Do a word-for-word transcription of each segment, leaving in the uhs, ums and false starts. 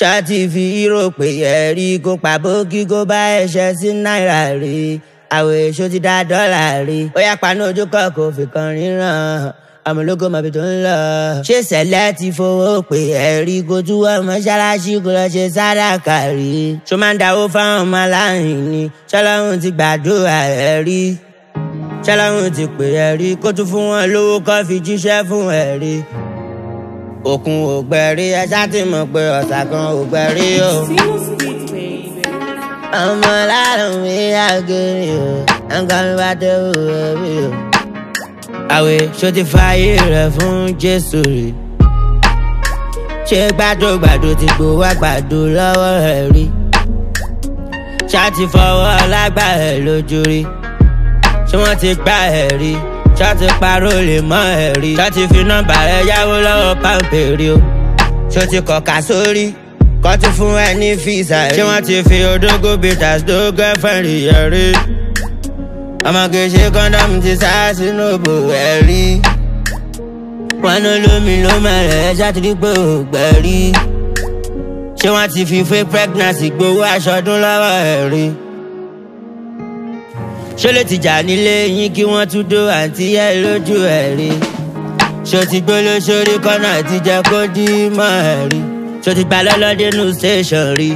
ṣáàtì fi hírò pé ẹ̀rí kó pa bókí kó bá ẹ̀ṣẹ̀ sí náírà rí àwọn èso ti dá dọ́là rí ó yá paná ojú kọ́ kó fi kan ríran àmúlòkó mọ̀bí tó ń lọ. ṣé sẹ̀lẹ̀ ti fowó pé ẹ̀rí kó tú wọ́n mọ́ṣáláṣí kó lọ ṣe sàdákà rí ṣó máa ń dáwó fáwọn ọmọ aláìní ṣọlọ́run ti gbàdúrà ẹ̀rí ṣọlọ́run ti pè ẹ̀rí kó tún fún wọn lówó kó fi jíṣẹ́ fún ẹ̀rí. òkun ògbẹ̀rí ẹ ṣáà ti mọ̀ pé ọ̀sà kan ògbẹ̀rí o. ọmọ ládùn mi àgẹ̀rì o nǹkan mi bá dé wò ẹ̀rí o. àwẹ̀ ṣó ti fààyè rẹ̀ fún Jésù rí ṣé gbàdúgbàdú ti gbowó àgbàdo lọ́wọ́ ẹ̀ rí ṣáà ti fọwọ́ lágbà ẹ̀ lójú rí ṣé wọ́n ti gbá ẹ̀ rí ṣá ti parọ́ lè mọ́ ẹ̀ rí ṣá ti fi nọ́mbà rẹ̀ yáwó lọ́wọ́ pàǹpẹ̀rẹ̀ o ṣó ti kọ̀ka sórí kọ́ ti fún ẹ ní fíìsà rí ṣé wọ́n ti fi odógó bitters dó gẹ́fẹ̀rì ẹ̀ rí ọmọge ṣe kọ́ńdọ́mù ti sá sínú òbò ẹ̀ rí wọn ní lómi ló mẹ́rẹ̀ ẹ́ ṣá ti rí pé ò gbẹ̀ rí ṣé wọ́n ti fi fake pregnancy gbowó aṣọdún lọ́wọ́ ẹ̀ rí ṣó lè ti jà nílé yín kí wọ́n tún dó àǹtí ẹ̀ lójú ẹ̀ rí ṣó ti gbó lóṣòrí kọ́nà ti jẹ́ kó dí mọ́ ẹ̀ rí ṣó ti gbà lọ́lọ́dé nù station rí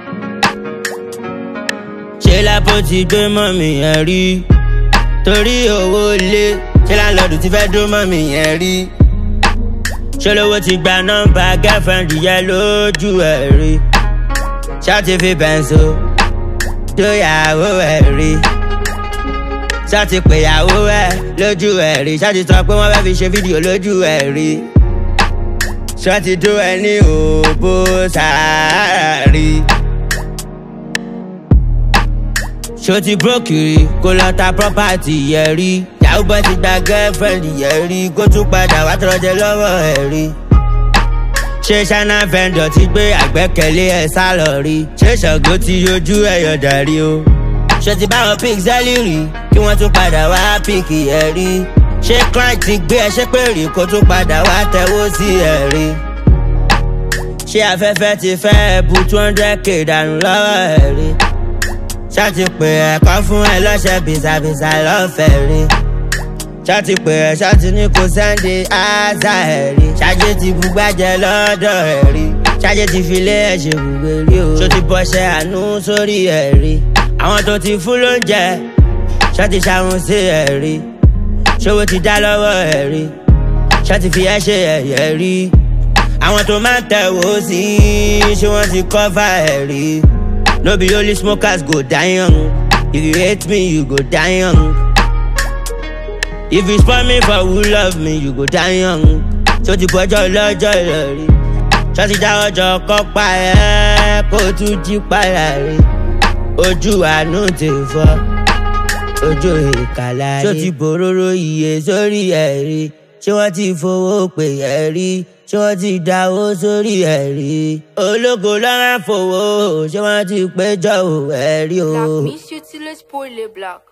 ṣé lápò ti gbé mọ́mì yẹn rí torí owó lé ṣé láńlọ́ọ̀dù ti fẹ́ dó mọ́mì yẹn rí ṣé lówó ti gba nọ́mbà girlfriend yẹn lójú ẹ̀ rí ṣá ti fi bẹ̀ǹsó tó yàwó ẹ̀ rí ṣá ti pèyàwó ẹ̀ lójú ẹ̀ rí ṣá ti sọ pé wọ́n fẹ́ fi ṣe fídíò lójú ẹ̀ rí ṣá ti dó ẹ ní òbó sàárà rí ṣó ti brókìrì kó lọ ta property yẹn rí yahoo boy ti gba girlfriend yẹn rí kó tún padà wá tọrọjẹ lọ́wọ́ ẹ̀ rí ṣé ṣáná vendor ti gbé àgbẹ́kẹ̀lé ẹ̀ sálọ rí ṣé Ṣàngó ti yọjú ẹ̀yọ̀ dàrí o ṣé ti báwọn pixeli rí kí wọ́n tún padà wá píkì ẹ̀ rí ṣé client ti gbé ẹṣẹ́ pé rí kó tún padà wá tẹ̀wó sí ẹ̀ rí ṣé afẹ́fẹ́ ti fẹ́ bu two hundred k dànù lọ́wọ́ ẹ̀ rí ṣá ti pè ẹ́ kọ́ fún ẹ lọ́ṣẹ́ bìsàbìsà lọ́fẹ̀ẹ́ rí ṣá ti pè ẹ́ ṣá ti ní kó sẹ́ndé áásá ẹ̀ rí ṣáájú ti bugbájẹ lọ́dọ̀ ẹ̀ rí ṣáájú ti fi lé ẹ̀ ṣe gbùgbé rí o ṣó ti bọ́ṣẹ́ àánú sórí ẹ̀ rí àwọn tó ti fún lóúnjẹ ṣá ti ṣàwọn sí ẹ̀ rí ṣówó ti dá lọ́wọ́ ẹ̀ rí ṣá ti fi ẹ́ ṣe ẹ̀yẹ rí àwọn tó máa ń tẹ̀wó sí ṣé wọ́n ti kọ́fà ẹ̀ rí. No be only smokers go die young. If you hate me, you go die young. If you spoil me for who love me, you go die young. So ti bọ́jọ́ lọ́jọ́ ìrọ̀rí. Ṣọ́ ti dá ọjọ́ kọ́ pa ẹ́ kó tún jí padà rí. Ojú àánú ti fọ́, ojú ìkàlà rí. Ṣó ti bòróró iye sórí ẹ̀ rí. Ṣé wọ́n ti fowó pè ẹ́ rí? Ṣé wọ́n ti dáwó sórí ẹ̀ rí? Ológo lọ́rán fowó, ṣé wọ́n ti péjọ ẹ̀ rí o? Black, miss you till it's poorly black.